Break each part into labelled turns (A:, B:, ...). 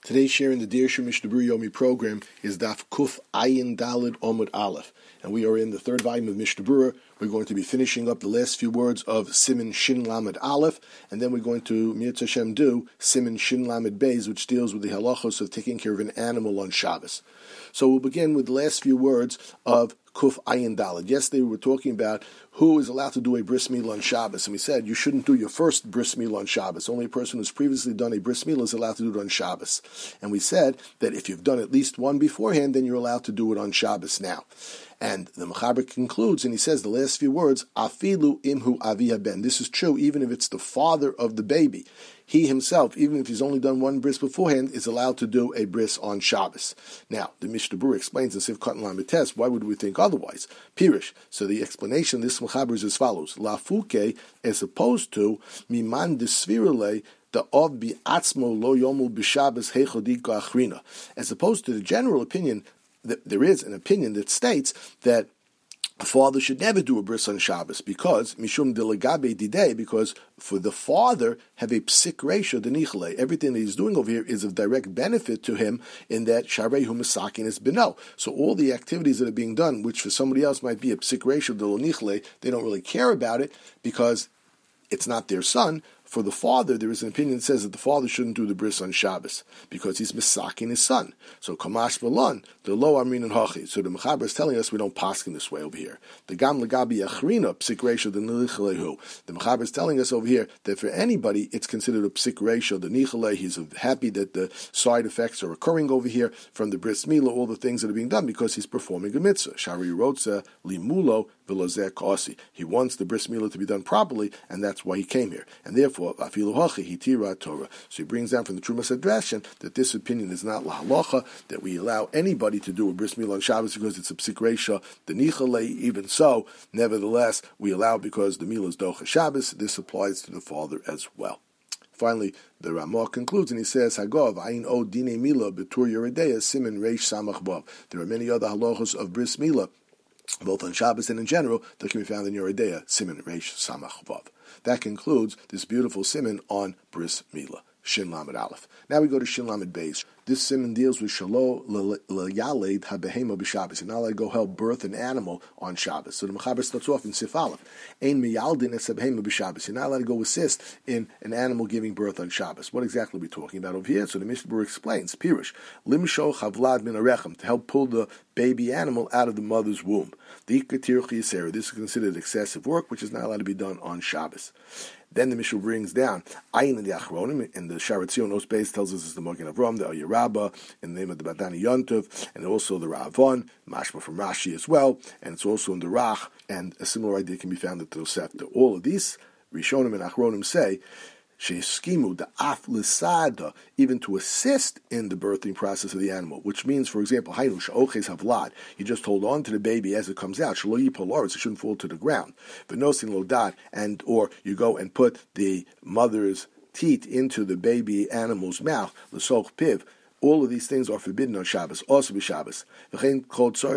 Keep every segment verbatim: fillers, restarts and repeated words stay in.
A: Today's share in the Dear Shem Mishnah Berurah Yomi program is Daf Kuf Ayin Daled Omud Aleph, and we are in the third volume of Mishnah Berurah. We're going to be finishing up the last few words of Siman Shin Lamed Aleph, and then we're going to Mirza Hashem do Siman Shin Lamed Beis, which deals with the halachos of taking care of an animal on Shabbos. So we'll begin with the last few words of Kuf Ayin Daled. Yesterday we were talking about who is allowed to do a bris milah on Shabbos, and we said you shouldn't do your first bris milah on Shabbos. Only a person who's previously done a bris milah is allowed to do it on Shabbos. And we said that if you've done at least one beforehand, then you're allowed to do it on Shabbos now. And the Mechaber concludes, and he says the last few words, Afilu imhu aviha ben. This is true even if it's the father of the baby. He himself, even if he's only done one bris beforehand, is allowed to do a bris on Shabbos. Now, the Mishnah Berurah explains in Siv Katan Lamed Tes, why would we think otherwise? Pirish. So the explanation of this Mechaber is as follows. Lafuke, as opposed to, miman desvirale, the of bi atzmo lo yomul b'Shabbos heichodika achrina. As opposed to the general opinion, that there is an opinion that states that a father should never do a bris on Shabbos because mishum delagabe didei, because for the father have a psik ratio denichle. Everything that he's doing over here is of direct benefit to him in that sharei hu masakin is beno. So all the activities that are being done, which for somebody else might be a psik ratio denichle, they don't really care about it because it's not their son. For the father, there is an opinion that says that the father shouldn't do the bris on Shabbos because he's misaking his son. So kamash balon, the lo amrin and hachi. So the Mechaber is telling us we don't paskin this way over here. The gam legabi achrina psik ratio the nichalehu. The Mechaber is telling us over here that for anybody it's considered a psik ratio the nichale. He's happy that the side effects are occurring over here from the bris milah, all the things that are being done because he's performing a mitzvah. Shari rotza limulo v'lozeh kasi. He wants the bris milah to be done properly, and that's why he came here. And therefore, so he brings down from the Trumas Hadrashan that this opinion is not lahalacha, that we allow anybody to do a bris milah on Shabbos because it's a psik reisha, the nichale. Even so, nevertheless, we allow it because the milah is docha Shabbos. This applies to the father as well. Finally, the Ramah concludes and he says, Hagov, Ayin O Dine Milah Betur Yeredeya Siman Reish Samach Bav. There are many other halachos of bris milah, both on Shabbos and in general, that can be found in Yeredeya Siman Reish Samach Bav. That concludes this beautiful siman on bris milah, Shin Lamed Aleph. Now we go to Shin Lamed Beis. This siman deals with shalo l'yaled habehema b'Shabbos. You're not allowed to go help birth an animal on Shabbos. So the Mechaber starts off in Sif Aleph. Ein miyaldin es habehema b'Shabbos. You're not allowed to go assist in an animal giving birth on Shabbos. What exactly are we talking about over here? So the Mishnah Berurah explains. Pirush limsho chavlad min arechem, to help pull the baby animal out of the mother's womb. The ikatir chiyasera. This is considered excessive work, which is not allowed to be done on Shabbos. Then the Mishnah brings down Ayin and the Achronim, and the Sharat Zion Osbeis tells us it's the Magen Avram, the Al Yerabba, in the name of the Badani Yontov, and also the Ravon, Mashma from Rashi as well, and it's also in the Rach, and a similar idea can be found in the Tosefta. All of these Rishonim and Achronim say sheskimu the af lisada, even to assist in the birthing process of the animal, which means, for example, hainu sha'oches havlad, you just hold on to the baby as it comes out, shelo yipol aretz, it shouldn't fall to the ground, v'nosin lodat, and or you go and put the mother's teat into the baby animal's mouth, l'soch piv. All of these things are forbidden on Shabbos, also b'Shabbos. And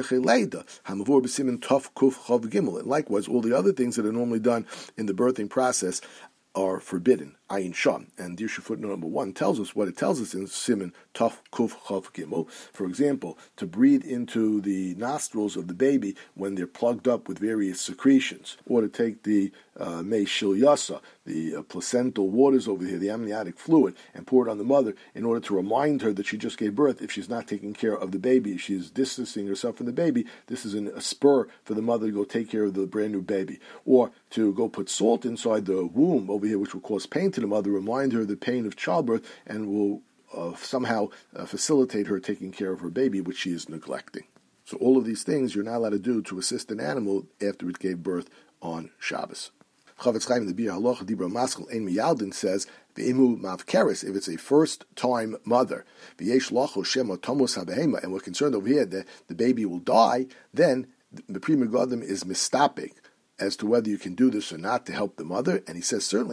A: likewise, all the other things that are normally done in the birthing process are forbidden. Ayin Sham. And Dirshu footnote number one tells us what it tells us in Siman Taf Kuf Chav Gimel. For example, to breathe into the nostrils of the baby when they're plugged up with various secretions, or to take the uh, Mei Shil Yasa, the uh, placental waters over here, the amniotic fluid, and pour it on the mother in order to remind her that she just gave birth. If she's not taking care of the baby, if she's distancing herself from the baby, this is an, a spur for the mother to go take care of the brand new baby. Or to go put salt inside the womb over here, which will cause pain to the mother, remind her of the pain of childbirth, and will uh, somehow uh, facilitate her taking care of her baby, which she is neglecting. So all of these things you're not allowed to do to assist an animal after it gave birth on Shabbos. Chavetz Chaim, the Bir Halacha Dibra Maskal Ein Miyaldin says, V'emu mavkeres, if it's a first-time mother, v'yesh lacho shema tomos habehema, and we're concerned over here that the baby will die, then the Pri Megadim is mistapik. as to whether you can do this or not to help the mother. And he says, certainly,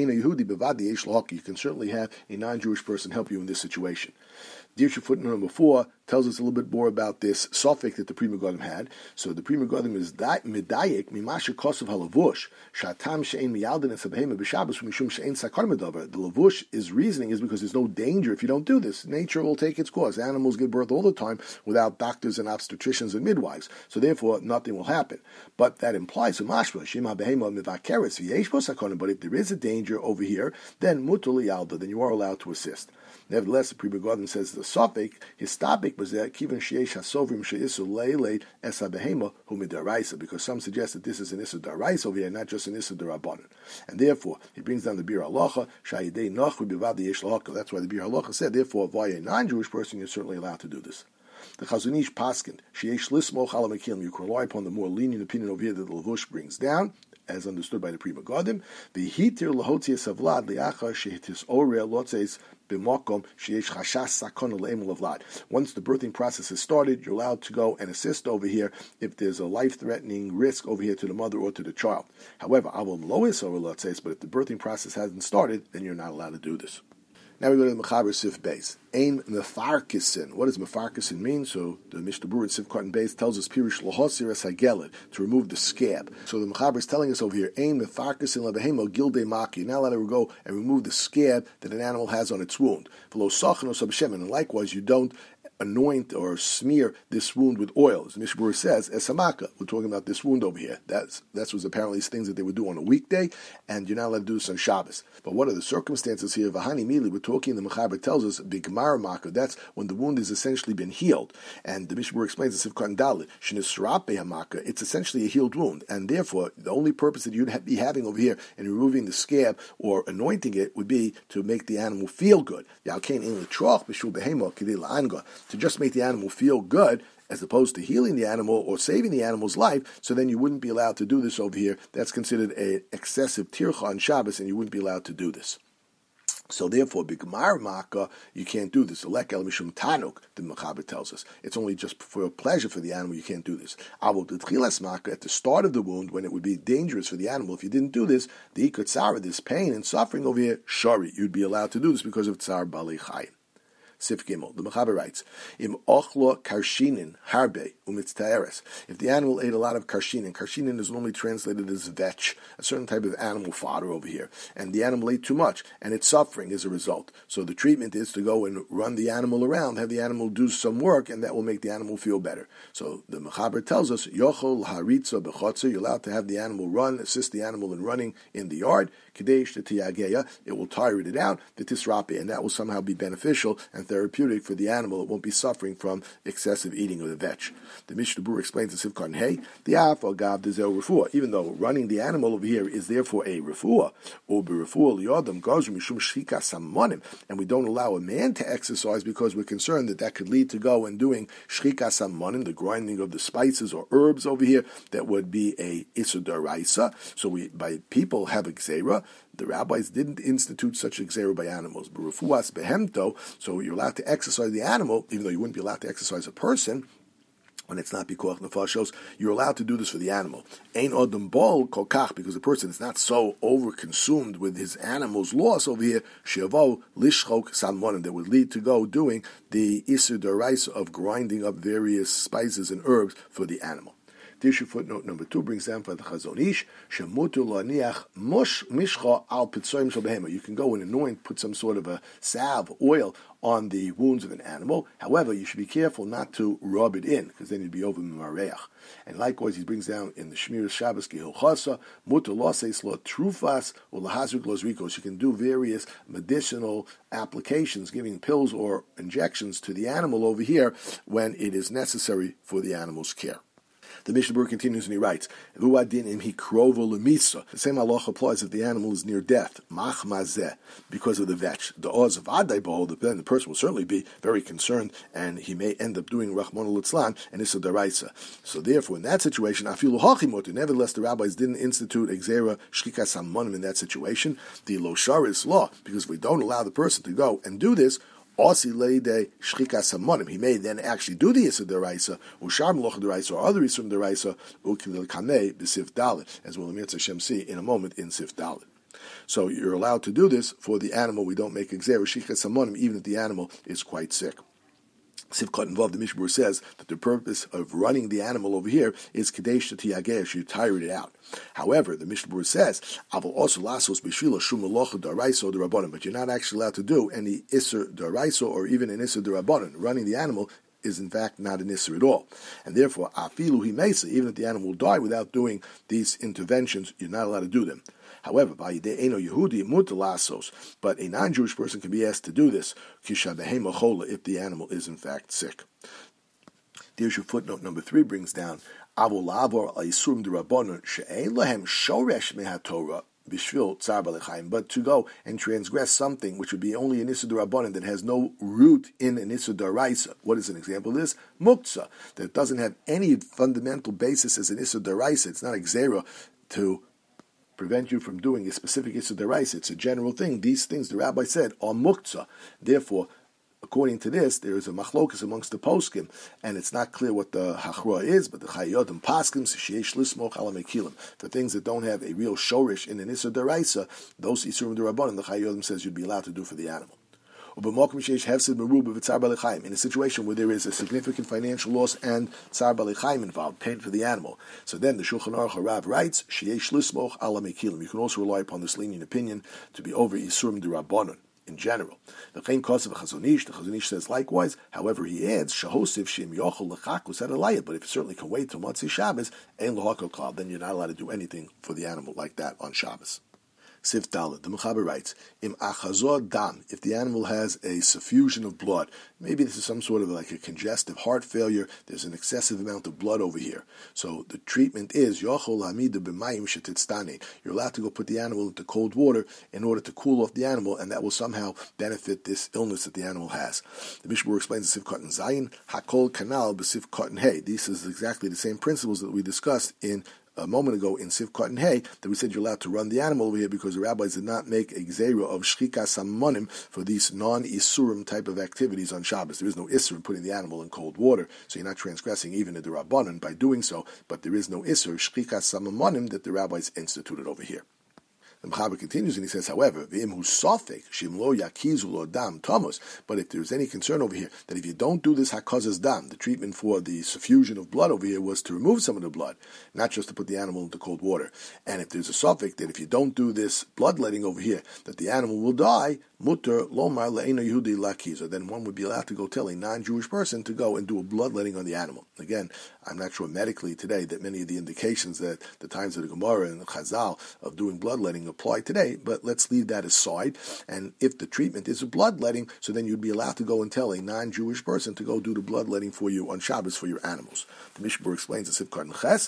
A: you can certainly have a non-Jewish person help you in this situation. Dirshu footnote number four tells us a little bit more about this suffix that the Pri Megadim had. So the Pri Megadim is medayik mimasher kosav halavush shatam she'ein miyaldin et sabehema b'Shabbos mishum she'ein sakar medavar. The lavush is reasoning is because there's no danger if you don't do this. Nature will take its course. Animals give birth all the time without doctors and obstetricians and midwives. So therefore, nothing will happen. But that implies a mashma shema behema mivakeres v'yesh bo sakar. But if there is a danger over here, then mutul yalda, then you are allowed to assist. Nevertheless, the Pri Megadim says the suffix, his topic was that kivan sheish hasovrim sheisu leilei esa behema hu midaraisa, because some suggest that this is an issa daraisa over here, not just an issa darabanan. And therefore, he brings down the Bir Halacha, shayidei nachru bivad yesh lahaka. That's why the Bir Halacha said, therefore, via a non-Jewish person, you're certainly allowed to do this. The Chazon Ish paskin sheish lismoch ala mekilim. You can rely upon the more lenient opinion over here that the Lavush brings down, as understood by the Pri Megadim. The hitir lahotzias avlad liacha shehitis oreh lotzes b'makom sheyesh chashas sakon le'emul avlad. Once the birthing process has started, you're allowed to go and assist over here if there's a life-threatening risk over here to the mother or to the child. However, avol lois oreh lotzes, but if the birthing process hasn't started, then you're not allowed to do this. Now we go to the Mechaber Sif Beis. Ein mefarkisin. What does mefarkisin mean? So the Mishnah Berurah Sif Kartan Beis tells us Pirish lohosir es hagelet, to remove the scab. So the Mechaber is telling us over here, Ein mefarkisin lebehemo gilde maki. You're not allowed to go and remove the scab that an animal has on its wound. V'lo sachin o sabshem. And likewise, you don't anoint or smear this wound with oil. As the Mishnah Berurah says, esamaka. We're talking about this wound over here. That's that was apparently things that they would do on a weekday, and you're not allowed to do this on Shabbos. But what are the circumstances here? Vahani mili, we're talking, the Mechaber tells us, bigmar maka. That's when the wound has essentially been healed. And the Mishnah Berurah explains this, Sif Kartan Dalet, shenisrape hamaka. It's essentially a healed wound, and therefore the only purpose that you'd be having over here in removing the scab or anointing it would be to make the animal feel good. To just make the animal feel good, as opposed to healing the animal or saving the animal's life, so then you wouldn't be allowed to do this over here. That's considered an excessive tircha on Shabbos, and you wouldn't be allowed to do this. So therefore, bigmar maka, you can't do this. Elek el mishum tanuk, the Mechaber tells us. It's only just for pleasure for the animal, you can't do this. Avol d'tchilas maka, at the start of the wound, when it would be dangerous for the animal, if you didn't do this, the ikatzara, this pain and suffering over here, shari, you'd be allowed to do this because of tsar balei chayim. Sif Gimel. The Mechaber writes, Im ochlo karshinin harbe umitztaeres. If the animal ate a lot of karshinin, karshinin is normally translated as vetch, a certain type of animal fodder over here, and the animal ate too much, and it's suffering as a result. So the treatment is to go and run the animal around, have the animal do some work, and that will make the animal feel better. So the Mechaber tells us, Yochol haritza bechotzer, you're allowed to have the animal run, assist the animal in running in the yard, kadesh tiyageya, it will tire it out, the tisrape, and that will somehow be beneficial and therapeutic for the animal. It won't be suffering from excessive eating of the vetch. The Mishnah Berurah explains in Sif Kartan Hey, the afal gav dezel refuah. Even though running the animal over here is therefore a refuah, or be refuah liyadam gazru mishum shchika samonim, and we don't allow a man to exercise because we're concerned that that could lead to go and doing shchika samonim, the grinding of the spices or herbs over here, that would be a issur d'oraisa. So we, by people have a gzeira. The rabbis didn't institute such a gzeira by animals. Berufuas behemto, so you're allowed to exercise the animal, even though you wouldn't be allowed to exercise a person. When it's not pikuach nefashos, you're allowed to do this for the animal. Ein odom bol kolkach, because the person is not so over-consumed with his animal's loss over here, shevo lishchok salmonim, that would lead to go doing the issur d'oraisa of grinding up various spices and herbs for the animal. Tissue footnote number two brings down for the Chazon Ish, shemutu laniach mush mishcha al pitzoyim shel behema. You can go and anoint, put some sort of a salve, oil, on the wounds of an animal. However, you should be careful not to rub it in, because then you'd be over mimareach. And likewise, he brings down in the Shmir Shabbos Gehilchasa, mutu loses lo trufas or lahazuk los rikos. You can do various medicinal applications, giving pills or injections to the animal over here when it is necessary for the animal's care. The Mishnah Berurah continues and he writes, the same halacha applies if the animal is near death, because of the vetch. The odds of adai behold, then the person will certainly be very concerned, and he may end up doing Rahman al-Itzlan and issur d'oraisa. So therefore, in that situation, nevertheless, the rabbis didn't institute exera shchika samonim in that situation. The losharis law, because if we don't allow the person to go and do this, Osi leide shchikas hamonim. He may then actually do the Isur Deraisa, Ushar Melocha Deraisa, or other Isur Deraisa, Ukil Kameh b'Sif Dalet, as we'll Hashem see in a moment in Sif Dalet. So you're allowed to do this for the animal. We don't make Exer shchikas hamonim, even if the animal is quite sick. Sivkot involved, the Mishnah says that the purpose of running the animal over here is kadesh tiyagesh, you tire it out. However, the Mishnah says, "Aval also lasos b'shvila shum melocha d'araiso d'rabbanan," but you're not actually allowed to do any iser d'araiso or even an iser d'rabbanan. Running the animal is in fact not an iser at all, and therefore afilu himesa, even if the animal will die without doing these interventions, you're not allowed to do them. However, by eno Yehudi mutalasos, but a non-Jewish person can be asked to do this kishabehema chola if the animal is in fact sick. There's your footnote number three brings down avol lavor aisurim d'rabbanon she'ein lahem shoresh mehatorah b'shvil tzar b'lechaim, but to go and transgress something which would be only an issur d'rabbanan that has no root in an issur d'oraisa. What is an example of this? Muktzah, that doesn't have any fundamental basis as an issur d'oraisa. It's not a gzera to prevent you from doing a specific Isur Deraisa. It's a general thing. These things, the rabbi said, are muktzah. Therefore, according to this, there is a machlokus amongst the poskim, and it's not clear what the hachra is, but the chayodim paskim, sheyesh lismoch ala mekilim. For things that don't have a real shorish in an Isur Deraisa, those Isurim D'Rabbanan, the chayodim says you'd be allowed to do for the animal. In a situation where there is a significant financial loss and tzar b'lechaim involved, pain for the animal. So then the Shulchan Aruch Rav writes, sheyesh lismoch ala mekilim. You can also rely upon this lenient opinion to be over Isurim D'Rabbanan in general. The Chaim Kosev Chazonish, the Chazonish says likewise. However, he adds shahosiv shim yochel lechakus alayit. But if it certainly can wait till Motzei Shabbos, ein lohakol klal, then you're not allowed to do anything for the animal like that on Shabbos. Sif Dalet, the Mechaber writes, Im achazor dam, if the animal has a suffusion of blood, maybe this is some sort of like a congestive heart failure, there's an excessive amount of blood over here. So the treatment is, yochol hamida b'mayim shetitztane. You're allowed to go put the animal into cold water in order to cool off the animal, and that will somehow benefit this illness that the animal has. The Mishnah explains the Sif Cotton Zayin, Hakol Kanal b'Sif Cotton Hay. This is exactly the same principles that we discussed in a moment ago in Sif Cotton Hay, that we said you're allowed to run the animal over here because the rabbis did not make a gzeira of shchikas hamonim for these non-isurim type of activities on Shabbos. There is no isur in putting the animal in cold water, so you're not transgressing even a d'rabbanan by doing so, but there is no isur shchikas hamonim that the rabbis instituted over here. The Mechaber continues and he says, however, but if there's any concern over here that if you don't do this hakazas dam, the treatment for the suffusion of blood over here was to remove some of the blood, not just to put the animal into cold water. And if there's a suffix that if you don't do this bloodletting over here, that the animal will die, mutter lomar le'eno yehudi lakiza, then one would be allowed to go tell a non-Jewish person to go and do a bloodletting on the animal. Again, I'm not sure medically today that many of the indications that the times of the Gemara and the Chazal of doing bloodletting apply today, but let's leave that aside. And if the treatment is a bloodletting, so then you'd be allowed to go and tell a non-Jewish person to go do the bloodletting for you on Shabbos for your animals. The Mishnah explains the Sivkar Nches,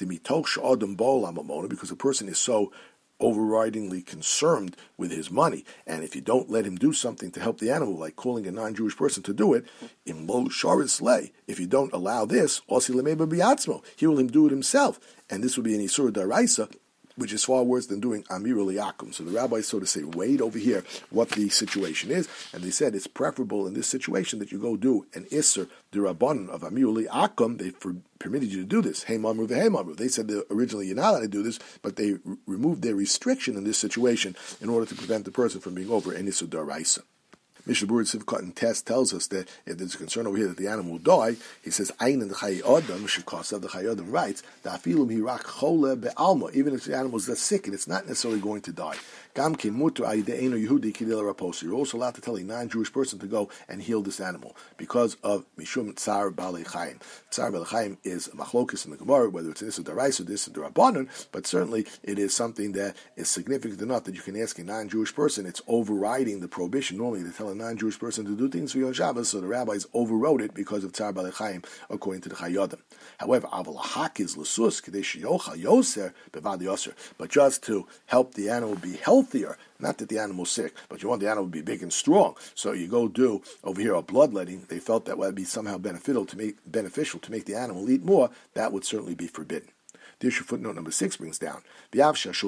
A: because a person is so overridingly concerned with his money, and if you don't let him do something to help the animal, like calling a non-Jewish person to do it, in lo sharis lay, if you don't allow this, he will him do it himself, and this would be an isur daraisa, which is far worse than doing Amir Liakum. So the rabbis, so to say, weighed over here what the situation is, and they said it's preferable in this situation that you go do an Isser D'Rabbanan of Amir Liakum. They for, permitted you to do this. Hey Mamru v'Hei Mamru. They said that originally you're not allowed to do this, but they r- removed their restriction in this situation in order to prevent the person from being over an Isser D'Oraisa. Mishnah Berurah Sivkot and Test tells us that if there's a concern over here that the animal will die, he says, Ein and the Chai Adam, Shikosa, the Chai Adam writes, Da'afilum hirak chole be'alma, even if the animal is that sick and it's not necessarily going to die. Gamkin mutu ayde'eno Yehudi kidil raposi. You're also allowed to tell a non-Jewish person to go and heal this animal because of Mishum Tsar Ba'alei Chaim. Tsar Ba'alei Chaim is a machlokis in the Gemara, whether it's an Issa D'Oraisa or this D'Rabbanan, but certainly it is something that is significant enough that you can ask a non-Jewish person. It's overriding the prohibition normally to tell a non-Jewish person to do things for you on Shabbos, so the rabbis overrode it because of Tsar Ba'alei Chaim, according to the Chayodim. However, Aval Hak is L'sus, Kadesh Yocha Yoser, Bevad Yoser, but just to help the animal be healthier, not that the animal's sick, but you want the animal to be big and strong. So you go do over here a bloodletting. They felt that would be somehow beneficial to make beneficial to make the animal eat more. That would certainly be forbidden. Dish footnote number six brings down. Even though the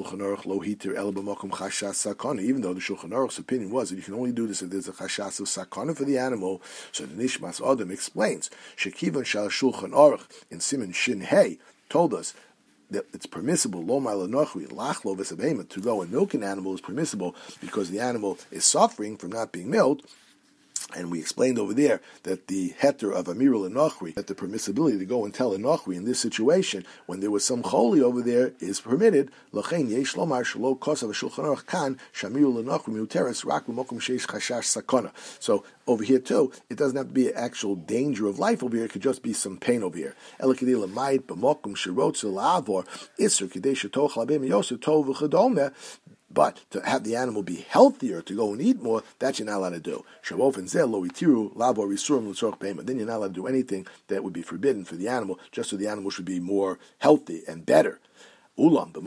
A: Shulchan Aruch's opinion was that you can only do this if there's a chashas of sakana for the animal, so the Nishmas Adam explains, Shekivan Shal Shulchan Aruch in Siman Shin Hey told us that it's permissible, lo ma'alanochui, lachlo v'sabema, to go and milk an animal is permissible because the animal is suffering from not being milked. And we explained over there that the heter of Amirul and Nochri, that the permissibility to go and tell a Nochri in this situation, when there was some choli over there, is permitted. L'chein yesh lomar shelo kosav shulchan aruch kan shamirul and Nochri miuteres rak b'mokum sheish chashash sakana. So over here too, it doesn't have to be an actual danger of life over here. It could just be some pain over here. Elikadei l'mayit b'mokum shirotz l'avor iser kidei shetoch labem yosef tov v'chadome. But to have the animal be healthier, to go and eat more, that you're not allowed to do. Then you're not allowed to do anything that would be forbidden for the animal, just so the animal should be more healthy and better. But in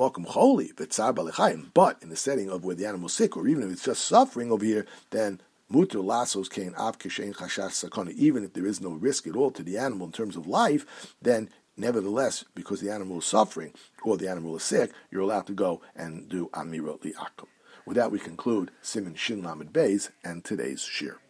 A: the setting of where the animal is sick, or even if it's just suffering over here, then muter lasos kain av kishein chashash sakana. Even if there is no risk at all to the animal in terms of life, then nevertheless, because the animal is suffering or the animal is sick, you're allowed to go and do Amirot Li'akum. With that, we conclude Siman Shin Lamed Beis and today's shir.